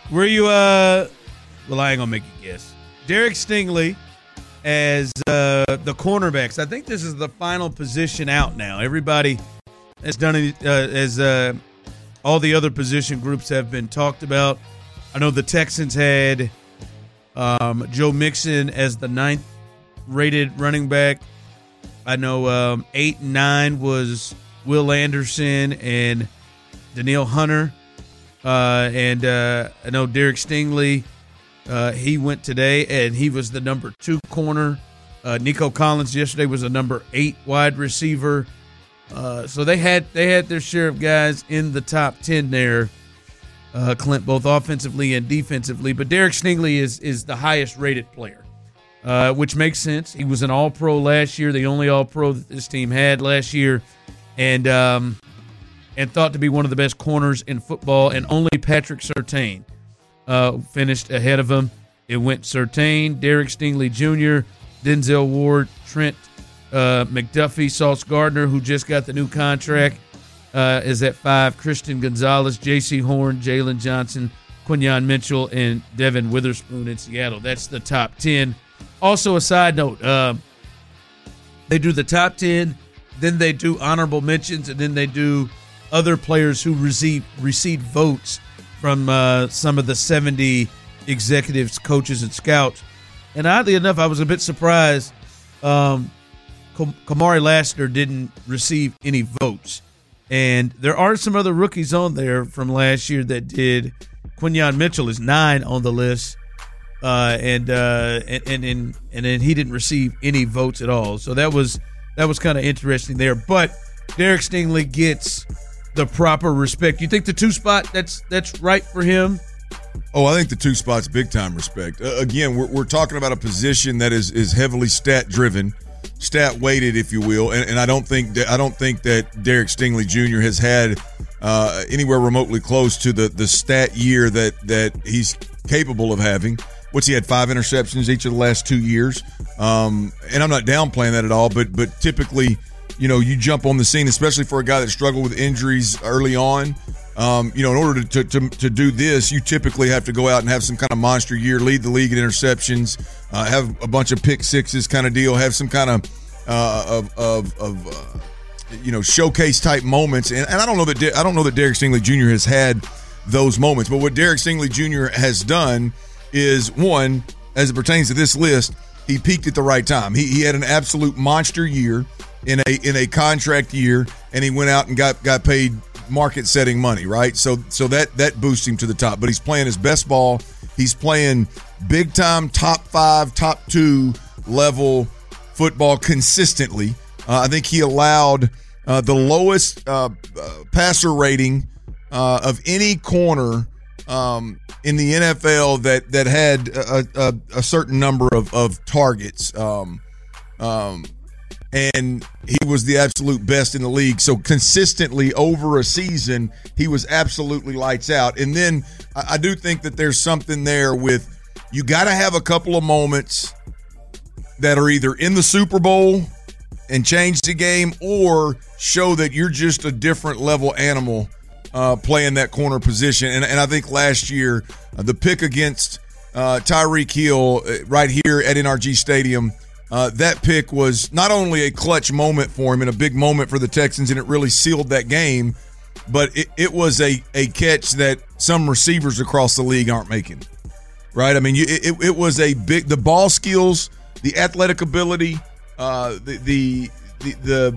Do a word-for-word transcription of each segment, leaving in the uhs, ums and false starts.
Were you, uh, well, I ain't going to make you guess. Derek Stingley as uh, the cornerbacks. I think this is the final position out now. Everybody has done it, uh, as uh, all the other position groups have been talked about. I know the Texans had um, Joe Mixon as the ninth rated running back. I know um, eight and nine was Will Anderson and Danielle Hunter. Uh, and uh, I know Derek Stingley, uh, he went today, and he was the number two corner. Uh, Nico Collins yesterday was a number eight wide receiver. Uh, so they had they had their share of guys in the top ten there, uh, Clint, both offensively and defensively. But Derek Stingley is is the highest rated player, uh, which makes sense. He was an All-Pro last year, the only All-Pro that this team had last year, and um, and thought to be one of the best corners in football, and only Patrick Surtain uh, finished ahead of him. It went Surtain, Derek Stingley Junior, Denzel Ward, Trent uh, McDuffie, Sauce Gardner, who just got the new contract, uh, is at five, Christian Gonzalez, J C Horn, Jalen Johnson, Quinyon Mitchell, and Devin Witherspoon in Seattle. That's the top ten. Also, a side note, uh, they do the top ten, then they do honorable mentions, and then they do other players who receive receive votes from uh, some of the seventy executives, coaches, and scouts. And oddly enough, I was a bit surprised um, Kamari Lassiter didn't receive any votes. And there are some other rookies on there from last year that did. Quinyon Mitchell is nine on the list, uh, and, uh, and and and and then he didn't receive any votes at all. So that was that was kind of interesting there. But Derek Stingley gets the proper respect. You think the two spot that's that's right for him? Oh, I think the two spot's big time respect. Uh, again, we're we're talking about a position that is is heavily stat driven, stat weighted, if you will, and, and I don't think that I don't think that Derek Stingley Junior has had uh, anywhere remotely close to the the stat year that that he's capable of having. What's he had five interceptions each of the last two years, um, and I'm not downplaying that at all, but but typically, you know, you jump on the scene, especially for a guy that struggled with injuries early on. Um, you know, in order to, to to do this, you typically have to go out and have some kind of monster year, lead the league in interceptions, uh, have a bunch of pick sixes kind of deal, have some kind of uh, of of, of uh, you know, showcase type moments. And, and I don't know that De- I don't know that Derek Stingley Junior has had those moments. But what Derek Stingley Junior has done is, one, as it pertains to this list, he peaked at the right time. He he had an absolute monster year in a in a contract year, and he went out and got got paid market setting money, right? So so that that boosts him to the top. But he's playing his best ball. He's playing big time top five, top two level football consistently. Uh, I think he allowed uh, the lowest uh, uh, passer rating uh, of any corner um, in the N F L that that had a, a, a certain number of of targets. Um, um, And he was the absolute best in the league. So consistently over a season, he was absolutely lights out. And then I do think that there's something there with, you got to have a couple of moments that are either in the Super Bowl and change the game, or show that you're just a different level animal uh, playing that corner position. And, and I think last year, uh, the pick against uh, Tyreek Hill uh, right here at N R G Stadium, Uh, that pick was not only a clutch moment for him and a big moment for the Texans, and it really sealed that game, but it, it was a, a catch that some receivers across the league aren't making, right? I mean, you, it, it was a big – the ball skills, the athletic ability, uh, the, the the the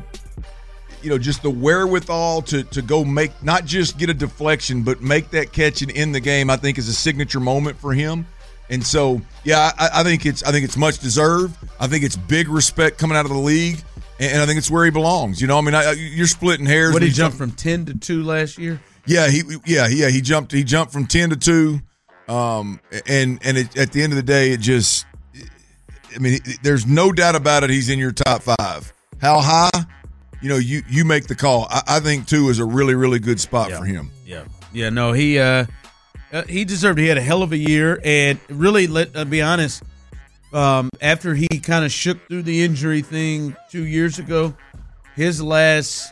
you know, just the wherewithal to to go make – not just get a deflection, but make that catch and end the game, I think is a signature moment for him. And so, yeah, I, I think it's I think it's much deserved. I think it's big respect coming out of the league, and, and I think it's where he belongs. You know, I mean, I, you're splitting hairs. What did he jump from ten to two last year? Yeah, he yeah yeah he jumped he jumped from ten to two, um, and and it, at the end of the day, it just, I mean, there's no doubt about it. He's in your top five. How high? You know, you you make the call. I, I think two is a really really good spot yeah. for him. Yeah, yeah. No, he. Uh, Uh, he deserved it. He had a hell of a year, and really, let uh, be honest, um, after he kind of shook through the injury thing two years ago, his last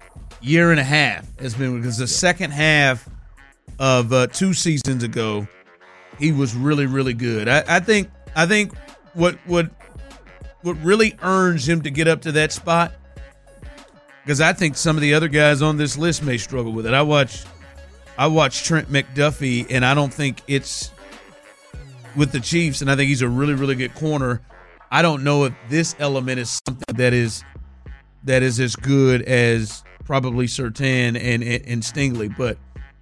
year and a half has been, because the second half of uh, two seasons ago, he was really, really good. I, I think I think what what what really earns him to get up to that spot, because I think some of the other guys on this list may struggle with it. I watch I watch Trent McDuffie, and I don't think it's with the Chiefs, and I think he's a really, really good corner. I don't know if this element is something that is that is as good as probably Surtain and, and, and Stingley, but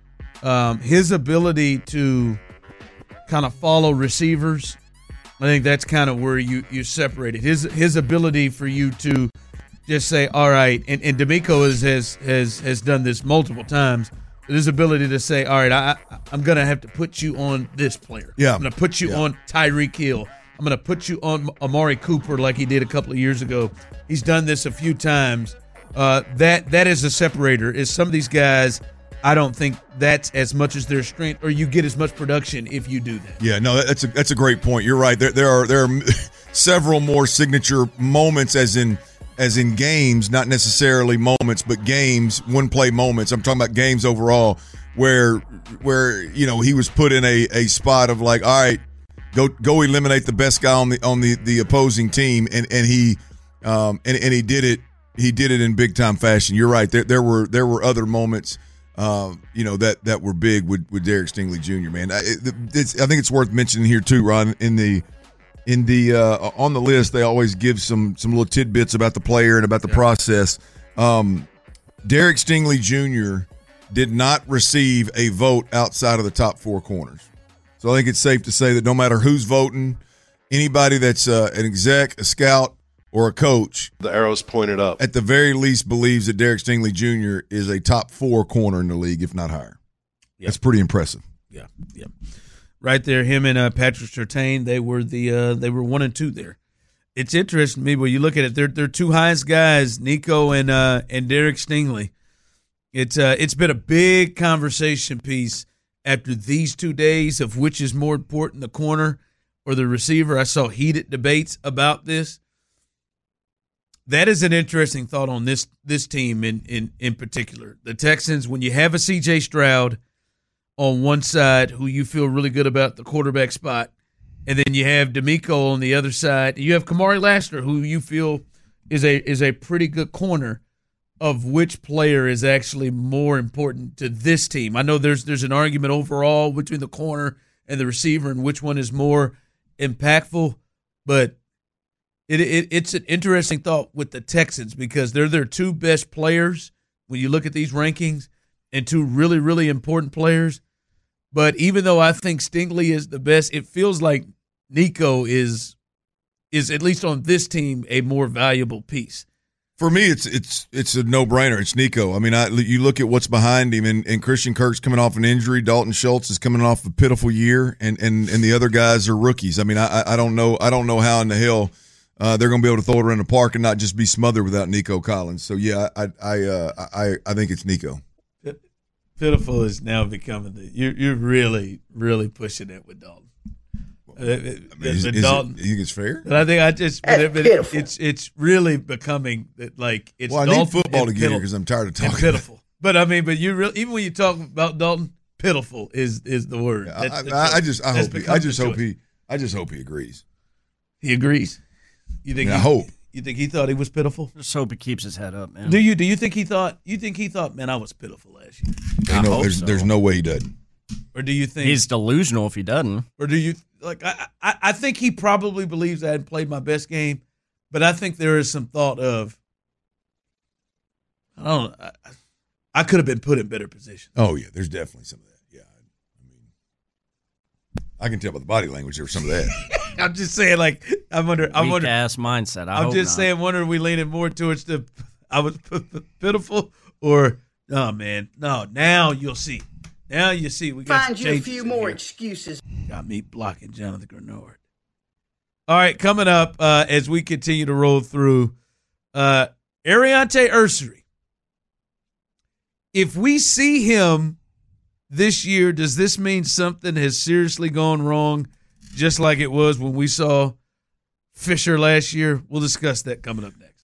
um, his ability to kind of follow receivers, I think that's kind of where you, you separate it. His his ability for you to just say, all right, and, and D'Amico has, has has has done this multiple times. His ability to say, all right, I, I'm going to have to put you on this player. Yeah. I'm going to put you yeah. on Tyreek Hill. I'm going to put you on Amari Cooper like he did a couple of years ago. He's done this a few times. Uh, that that is a separator. Is some of these guys, I don't think that's as much as their strength, or you get as much production if you do that. Yeah, no, that's a that's a great point. You're right. There there are there are several more signature moments, as in as in games, not necessarily moments, but games, one play moments. I'm talking about games overall, where where you know he was put in a, a spot of like, all right, go go eliminate the best guy on the on the, the opposing team, and and he um and, and he did it he did it in big time fashion. You're right. There there were there were other moments. Uh, you know that that were big with, with Derek Stingley Junior Man, I, it, it's, I think it's worth mentioning here too, Ron. In the in the uh, on the list, they always give some some little tidbits about the player and about the yeah. process. Um, Derek Stingley Junior did not receive a vote outside of the top four corners, so I think it's safe to say that no matter who's voting, anybody that's uh, an exec, a scout, or a coach, the arrow's pointed up, at the very least believes that Derek Stingley Junior is a top four corner in the league, if not higher. Yep. That's pretty impressive. Yeah, yeah. Right there, him and uh, Patrick Surtain, they were the uh, they were one and two there. It's interesting to me when you look at it. They're they're two highest guys, Nico and uh, and Derek Stingley. It's uh, it's been a big conversation piece after these two days of which is more important, the corner or the receiver. I saw heated debates about this. That is an interesting thought on this this team in, in, in particular. The Texans, when you have a C J Stroud on one side who you feel really good about the quarterback spot, and then you have D'Amico on the other side, you have Kamari Lassiter who you feel is a is a pretty good corner, of which player is actually more important to this team. I know there's there's an argument overall between the corner and the receiver and which one is more impactful, but It, it it's an interesting thought with the Texans because they're their two best players when you look at these rankings, and two really, really important players. But even though I think Stingley is the best, it feels like Nico is is at least on this team a more valuable piece. For me, it's it's it's a no-brainer. It's Nico. I mean, I, you look at what's behind him, and, and Christian Kirk's coming off an injury. Dalton Schultz is coming off a pitiful year, and and, and the other guys are rookies. I mean, I I don't know I don't know how in the hell Uh, they're going to be able to throw it around the park and not just be smothered without Nico Collins. So yeah, I I uh, I I think it's Nico. Pitiful is now becoming the you're you're really really pushing it with Dalton. Well, I mean, is, is Dalton, it, you think it's fair? But I think I just but it, but it, it's it's really becoming that like it's. Well, I Dalton need football to get here because I'm tired of talking. Pitiful, but I mean, but you really even when you talk about Dalton, pitiful is is the word. Yeah, I, I, I just I hope he, I just hope he I just hope he agrees. He agrees. You think? I mean, he, I hope. You think he thought he was pitiful? Just hope he keeps his head up, man. Do you? Do you think he thought? You think he thought, man, I was pitiful last year? I know, there's so. there's no way he doesn't. Or do you think he's delusional if he doesn't? Or do you like? I I, I think he probably believes I hadn't played my best game, but I think there is some thought of I don't know. I, I could have been put in better position. Oh yeah, there's definitely some of that. Yeah, I mean, I can tell by the body language there was some of that. I'm just saying, like, I wonder. I wonder. Ass mindset. I I'm hope just not. saying, wonder are we leaning more towards the I was pitiful or no, man, no. Now you'll see. Now you see. We got find you a few more here. Excuses. Got me blocking Jonathan Grenard. All right, coming up uh, as we continue to roll through, uh, Ariante Ursery. If we see him this year, does this mean something has seriously gone wrong? Just like it was when we saw Fisher last year. We'll discuss that coming up next.